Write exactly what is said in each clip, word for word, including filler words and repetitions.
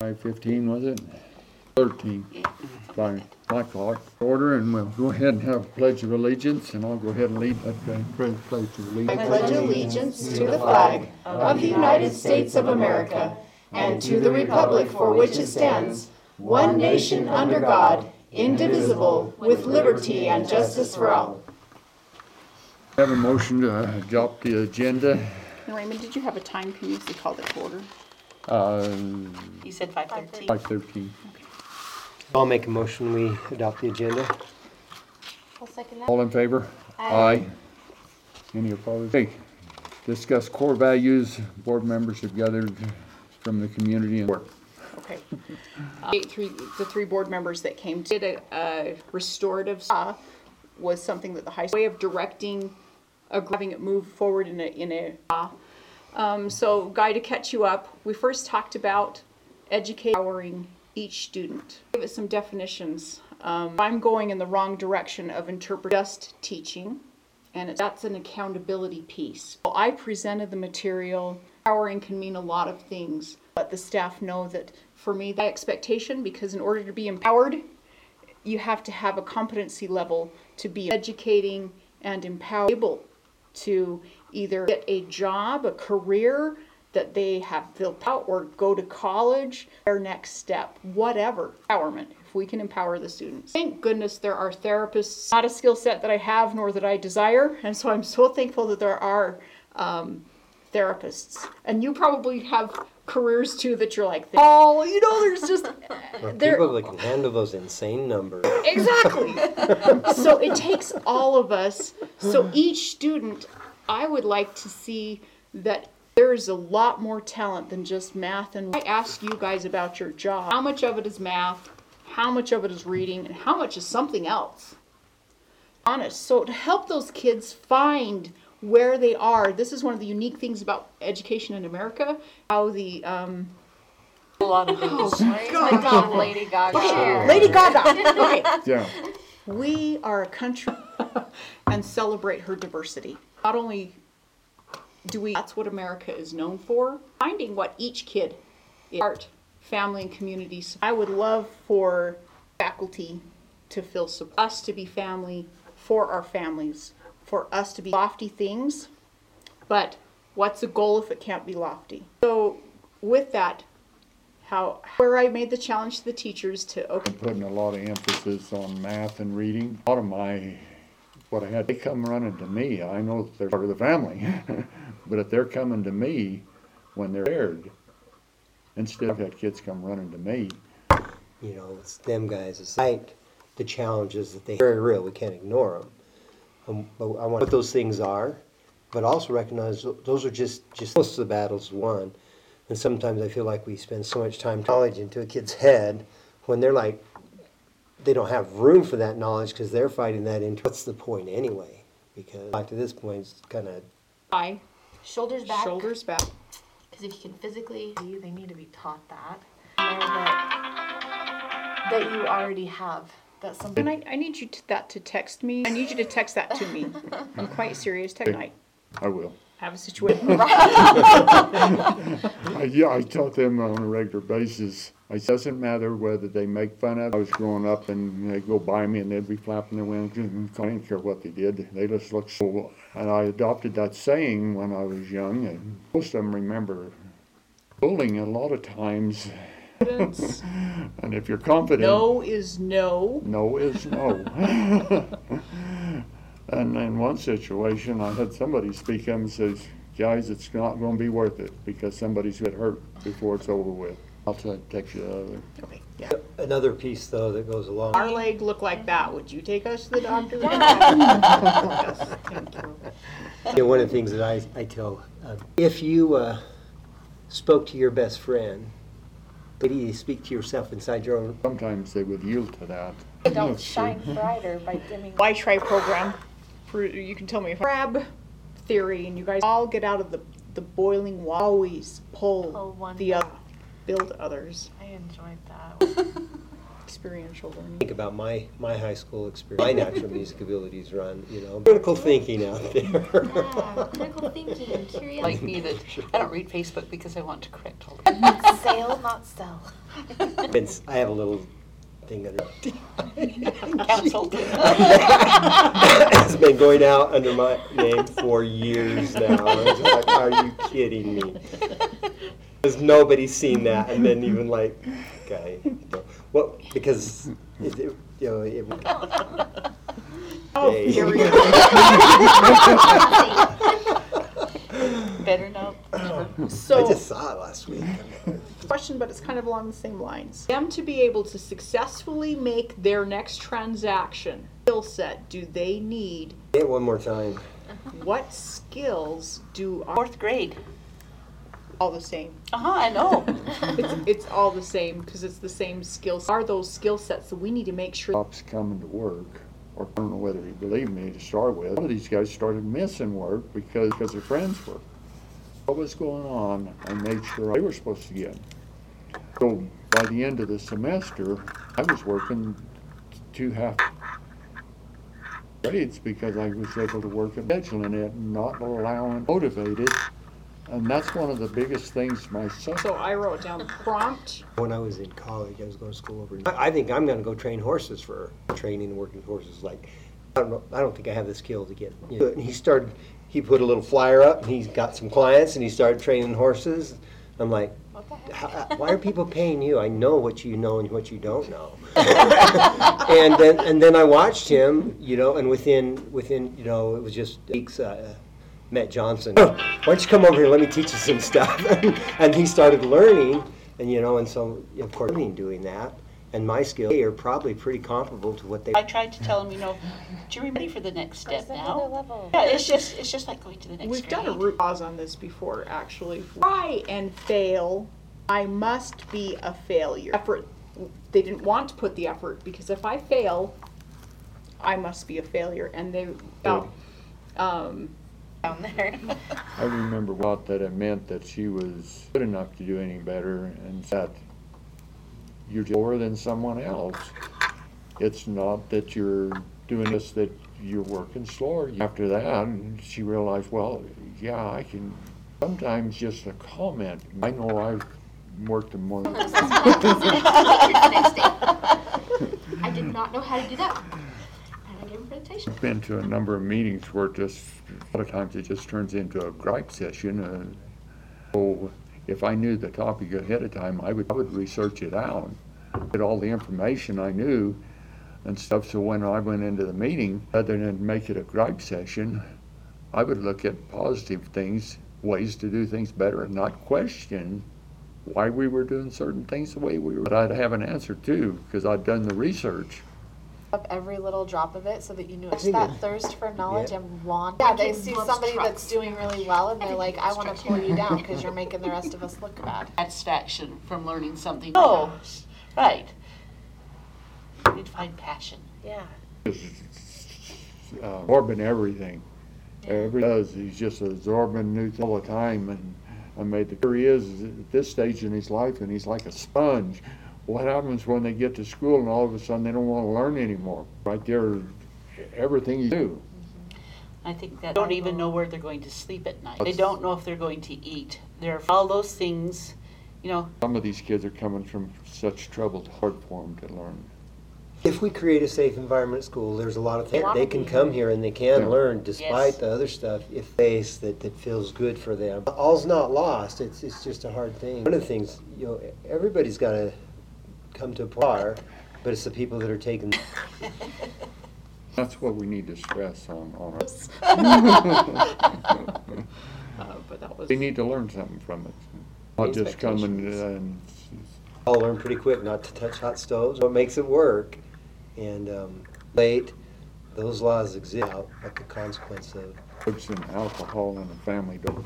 five fifteen, was it? thirteen. By my clock. Order, and we'll go ahead and have a pledge of allegiance, and I'll go ahead and lead that pledge of allegiance. I pledge allegiance to the flag of the United States of America and to the republic for which it stands, one nation under God, indivisible, with liberty and justice for all. I have a motion to adopt the agenda. And Raymond, did you have a time? Can you see called it to order? Uh, You said five thirteen. five thirteen. I'll make a motion, we adopt the agenda. I'll second that. All in favor? Aye. Any opposed? Okay. Discuss core values. Board members have gathered from the community and work. Okay. Uh, three, the three board members that came did a, a restorative uh, was something that the high school way of directing, uh, having it move forward in a in a. Uh, um, so, Guy, to catch you up, we first talked about educating, empowering each student. Give it some definitions. Um, I'm going in the wrong direction of interpret just teaching, and it's, that's an accountability piece. So I presented the material. Empowering can mean a lot of things. Let the staff know that for me, the expectation, because in order to be empowered, you have to have a competency level to be educating and empowered, able to either get a job, a career that they have built out, or go to college, their next step, whatever. Empowerment, if we can empower the students. Thank goodness there are therapists, not a skill set that I have nor that I desire, and so I'm so thankful that there are um, therapists. And you probably have careers too that you're like, oh, you know, there's just Or there people that can handle those insane numbers. exactly. So it takes all of us. So each student, I would like to see that there is a lot more talent than just math. And I ask you guys about your job. How much of it is math? How much of it is reading? And how much is something else? Honest. So to help those kids find where they are, this is one of the unique things about education in America. How the um, A lot of things. Like on Lady Gaga. Okay, Lady Gaga. Okay. Yeah. We are a country and celebrate her diversity. Not only do we, that's what America is known for, finding what each kid is, art, family, and community. I would love for faculty to feel support, us to be family for our families, for us to be lofty things, but what's a goal if it can't be lofty? So with that, how where I made the challenge to the teachers to okay. I'm putting a lot of emphasis on math and reading. A lot of my, what I had, they come running to me. I know that they're part of the family, but if they're coming to me when they're scared, instead of that kids come running to me. You know, it's them guys. It's like the challenges that they very real. We can't ignore them. Um, but I want what those things are, but also recognize those are just, just most of the battles won. And sometimes I feel like we spend so much time knowledge into a kid's head when they're like, they don't have room for that knowledge because they're fighting that into, what's the point anyway? Because back to this point, it's kind of... High, Shoulders back. shoulders back. Because if you can physically, they need to be taught that. Or that, that you already have. That's something. And I, I need you to, that to text me. I need you to text that to me. I'm quite serious. Text tonight. I will. Have a situation. I, yeah, I taught them on a regular basis. It doesn't matter whether they make fun of it. I was growing up and they'd go by me and they'd be flapping their wings. I didn't care what they did. They just looked so... And I adopted that saying when I was young. And most of them remember bullying a lot of times. And if you're confident... No is no. No is no. And in one situation, I had somebody speak up and says, guys, it's not going to be worth it because somebody's get hurt before it's over with. I'll try to text you the other. Okay, yeah. Another piece, though, that goes along. Our leg looked like that. Would you take us to the doctor? Yes, thank you. Yeah, one of the things that I, I tell, uh, if you uh, spoke to your best friend, maybe you speak to yourself inside your own. Sometimes they would yield to that. Don't shine brighter by dimming. Y try program. For, you can tell me if grab theory and you guys all get out of the, the boiling water. Always pull Pull one the back. other. Build others. I enjoyed that. experiential learning. Think about my, my high school experience, my natural music abilities run, you know, critical thinking out there. Yeah, critical thinking, curiosity. Like me, that I don't read Facebook because I want to correct all the Sale, not sell. It's, I have a little thing under. canceled. It's been going out under my name for years now. It's like, are you kidding me? Because nobody's seen that, and then even like, okay, you know, well, because it, it, you know, it. Oh, Hey. here we go. Better not. Never. I So, just saw it last week. question, but it's kind of along the same lines. Them to be able to successfully make their next transaction skill set, do they need? Say it one more time. What skills do are Fourth grade. all the same? Uh huh. I know. It's, it's all the same because it's the same skills. Are those skill sets that we need to make sure? Stops coming to work, or I don't know whether he believed me to start with. Some of these guys started missing work because, because their friends were. What was going on, I made sure they were supposed to get. So by the end of the semester, I was working two half grades because I was able to work at scheduling it, not allowing, motivated. And that's one of the biggest things my son. So I wrote down prompt. When I was in college, I was going to school over. I I think I'm going to go train horses for training and working horses. Like, I don't know. I don't think I have the skill to get. You know, and he started. He put a little flyer up, and he's got some clients, and he started training horses. I'm like, How, why are people paying you? I know what you know and what you don't know. and then and then I watched him, you know, and within within you know it was just weeks. Uh, met Johnson. Why don't you come over here? Let me teach you some stuff. And he started learning, and you know, and so of course, doing that, and my skills are probably pretty comparable to what they. I tried to tell him, you know, do you ready for the next step There's now? another level. Yeah, it's just it's just like going to the next We've grade. done a root cause on this before, actually. Try and fail. I must be a failure. Effort. They didn't want to put the effort because if I fail, I must be a failure. And they, oh, um, down there. I remember what that it meant that she was good enough to do any better, and that you're lower than someone else. It's not that you're doing this, that you're working slower. After that, she realized, well, yeah, I can. Sometimes just a comment. I know I've worked in more. I did not know how to do that. And I gave him presentation. I've been to a number of meetings where it just, a lot of times it just turns into a gripe session. Uh, so if I knew the topic ahead of time, I would, I would research it out, get all the information I knew and stuff. So when I went into the meeting, rather than make it a gripe session, I would look at positive things, ways to do things better, and not question why we were doing certain things the way we were. But I'd have an answer too, because I'd done the research. Up every little drop of it so that you knew it's think that it- thirst for knowledge Yeah. and want. Yeah, they kid see loves somebody trucks. that's doing really well and they're like, I want to pull you down because you're making the rest of us look bad. Satisfaction from learning something. Oh, right. You need to find passion. Yeah. Uh, absorbing everything. Every does. He's just absorbing new things all the time. And I made the here he is at this stage in his life, and he's like a sponge. What happens when they get to school and all of a sudden they don't want to learn anymore? Right there, everything you do. I think that they don't even know where they're going to sleep at night. They don't know if they're going to eat. There are all those things, you know. Some of these kids are coming from such trouble, it's hard for them to learn. If we create a safe environment at school, there's a lot of things. wanna They can be come here and they can Yeah. learn despite Yes. the other stuff if face that, that feels good for them. All's not lost. It's it's just a hard thing. One of the things, you know, everybody's got to come to a par, but it's the people that are taking. That's what we need to stress on, on it. uh, but that was. They need to learn something from it. Not just come and, Expectations. and I'll learn pretty quick not to touch hot stoves. What makes it work, and um, late, those laws exist. But the consequence of drugs and alcohol in a family don't.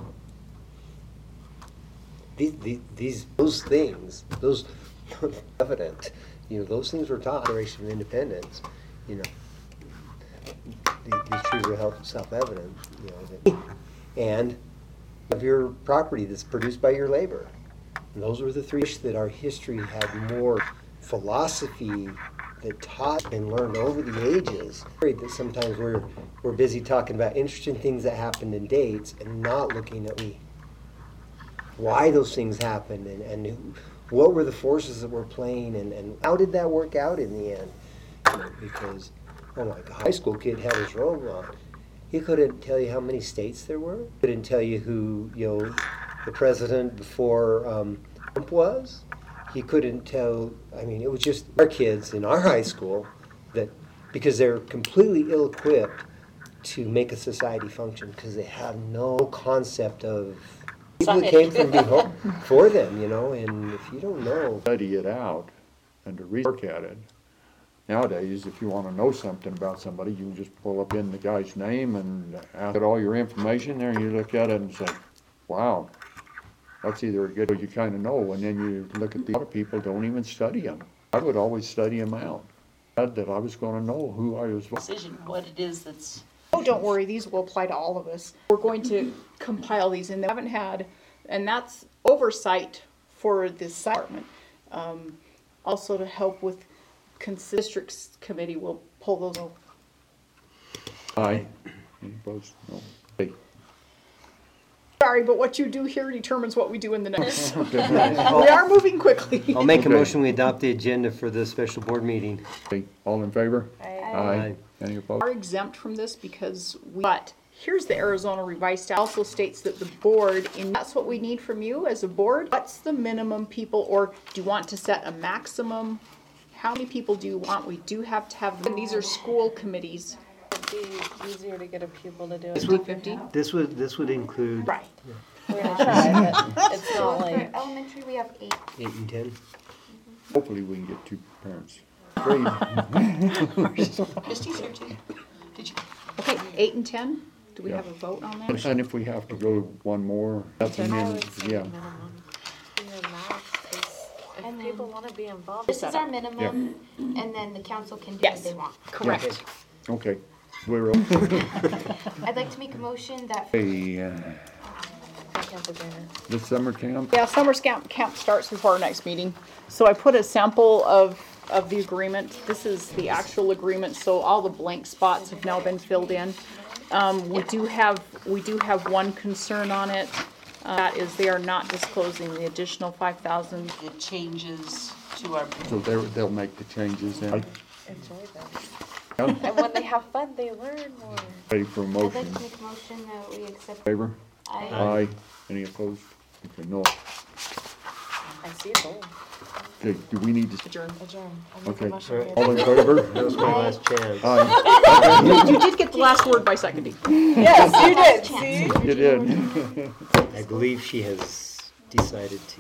these, these, these those things, those evident, you know, those things were taught. Declaration of Independence, you know, these, these truths are help- self-evident, you know, that, and of your property that's produced by your labor. And those were the three that our history had more philosophy that taught and learned over the ages. Worried that sometimes we're we're busy talking about interesting things that happened in dates and not looking at we why those things happened and, and who, what were the forces that were playing and, and how did that work out in the end? You know, because oh my God, a high school kid had his robe on. He couldn't tell you how many states there were. Couldn't tell you who you know the president before um, Trump was. He couldn't tell, I mean, it was just our kids in our high school that, because they're completely ill-equipped to make a society function because they have no concept of people that came from before them, you know, and if you don't know. Study it out and to work at it. Nowadays, if you want to know something about somebody, you can just pull up in the guy's name and ask all your information there and you look at it and say, wow. That's either a good or you kind of know, and then you look at the other people don't even study them. I would always study them out. That I was going to know who I was. Decision, what it is that's. Oh, don't worry, these will apply to all of us. We're going to compile these, and they haven't had, and that's oversight for this department. Um, also to help with cons- districts committee, we'll pull those over. Aye. Any opposed? No. Hey. Sorry, but what you do here determines what we do in the next. We are moving quickly. I'll make a Okay. motion, we adopt the agenda for the special board meeting. Okay. All in favor? Aye. Aye. Any opposed? Are exempt from this because we, but here's the Arizona Revised Statute also states that the board, and that's what we need from you as a board. What's the minimum people, or do you want to set a maximum? How many people do you want? We do have to have, and these are school committees. It'd be easier to get a pupil to do it. fifty fifty? This would, this would include Right. We're gonna try, but it's not For like. elementary, we have eight. eight and ten. Hopefully we can get two parents. Great. Christie's here too. Did you? Okay, eight and ten? Do we Yeah. have a vote on that? And if we have to go one more, that's a I minimum, would say yeah. minimum. Your max, 'cause if And then- people wanna be involved. This is our minimum, and then the council can do what Yes. they want. Correct. Okay. We're, I'd like to make a motion that okay, uh, I can't agreement. the summer camp, Yeah, summer camp, camp starts before our next meeting. So I put a sample of, of the agreement. This is the actual agreement, so all the blank spots have now been filled in. Um, we do have, we do have one concern on it. Uh, That is they are not disclosing the additional five thousand. It changes to our. so they're, they'll make the changes then. Enjoy them. Yeah. And when they have fun, they learn more. Ready for a I'd motion? like to make a motion that we accept. Favor? I Aye. Any opposed? Okay, no. I see a goal. Okay, do we need to, Adjourn. Adjourn. I'll make okay, a motion. we all in adjourn. favor? That was my last chance. Aye, You did get the last word by seconding. Yes, you did, see? you did. I believe she has decided to.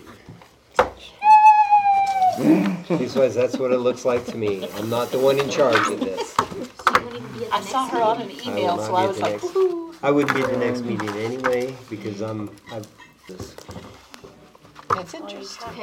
Besides, that's what it looks like to me. I'm not the one in charge of this. So you won't even be at the I next saw her on an meeting? email, not so be I at was the like, next- woohoo. I wouldn't be at the next meeting anyway, because I'm, I've, this. That's interesting.